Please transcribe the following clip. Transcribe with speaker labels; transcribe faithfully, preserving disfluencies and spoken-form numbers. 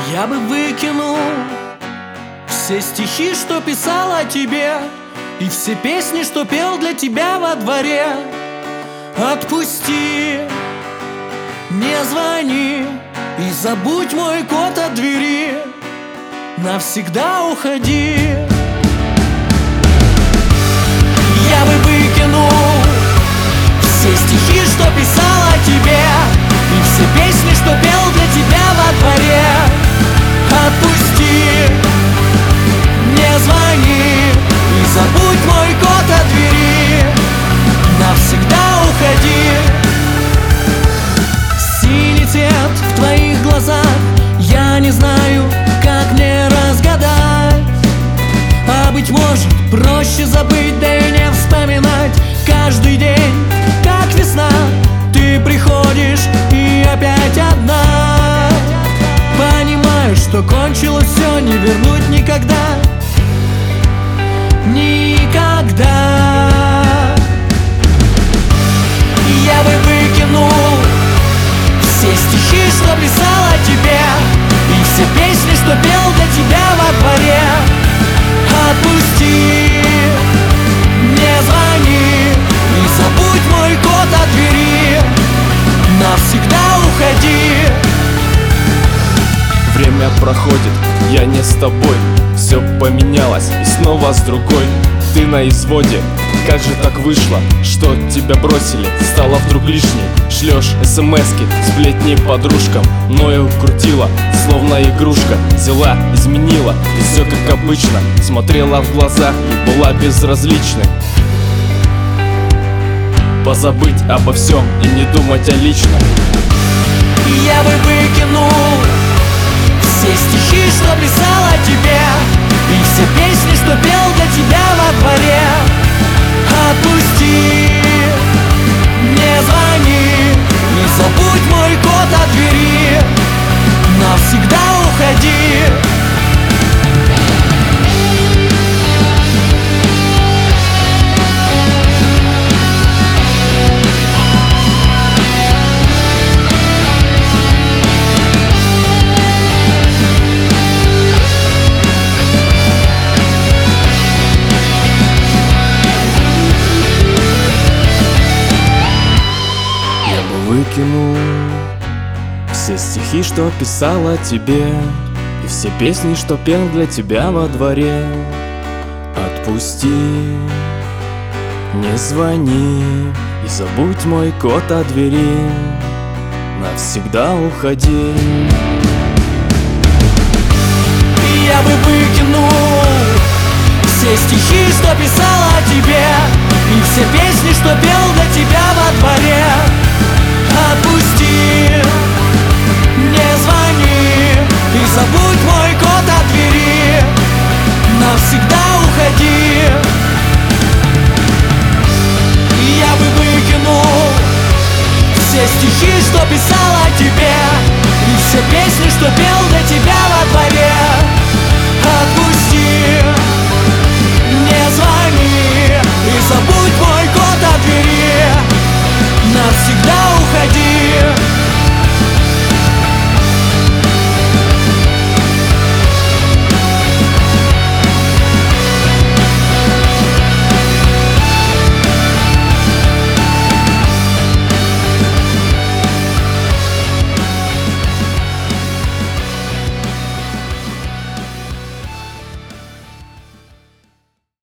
Speaker 1: Я бы выкинул все стихи, что писал о тебе, и все песни, что пел для тебя во дворе. Отпусти, не звони и забудь мой код от двери. Навсегда уходи. Я бы выкинул все стихи, что писал о тебе, и все песни, что пел для тебя во дворе. Отпусти, не звони и забудь мой код от двери. Навсегда уходи. Синий цвет в твоих глазах, я не знаю, как мне разгадать. А быть может, проще забыть, да и не вспоминать. Каждый день, как весна, ты приходишь и опять одна. Понимаешь, что кончилось все, не вернуть никогда. Никогда. Я бы выкинул все стихи, что писал о тебе, и все песни, что пел для тебя во дворе. Отпусти, не звони и забудь мой код от двери. Навсегда уходи.
Speaker 2: Время проходит, я не с тобой. Все поменялось и снова с другой. Ты на изводе, как же так вышло, что тебя бросили, стало вдруг лишней. Шлешь смски, сплетни подружкам, мною крутила, словно игрушка. Взяла, изменила, и все как обычно. Смотрела в глаза и была безразличной. Позабыть обо всем и не думать о личном.
Speaker 1: Я бы выкинул все стихи, что писал о тебе, и все песни, что пел для тебя во дворе. Отпусти, не звони и забудь мой код от двери. Навсегда уходи.
Speaker 2: Выкинул все стихи, что писал о тебе, и все песни, что пел для тебя во дворе. Отпусти, не звони и забудь мой код от двери. Навсегда уходи.
Speaker 1: Я бы выкинул все стихи, что писал о тебе, и все песни, что пел для тебя во дворе. Отпусти, не звони и забудь мой код от двери. Навсегда уходи. Я бы выкинул все стихи, что писал о тебе, и все песни, что пел для тебя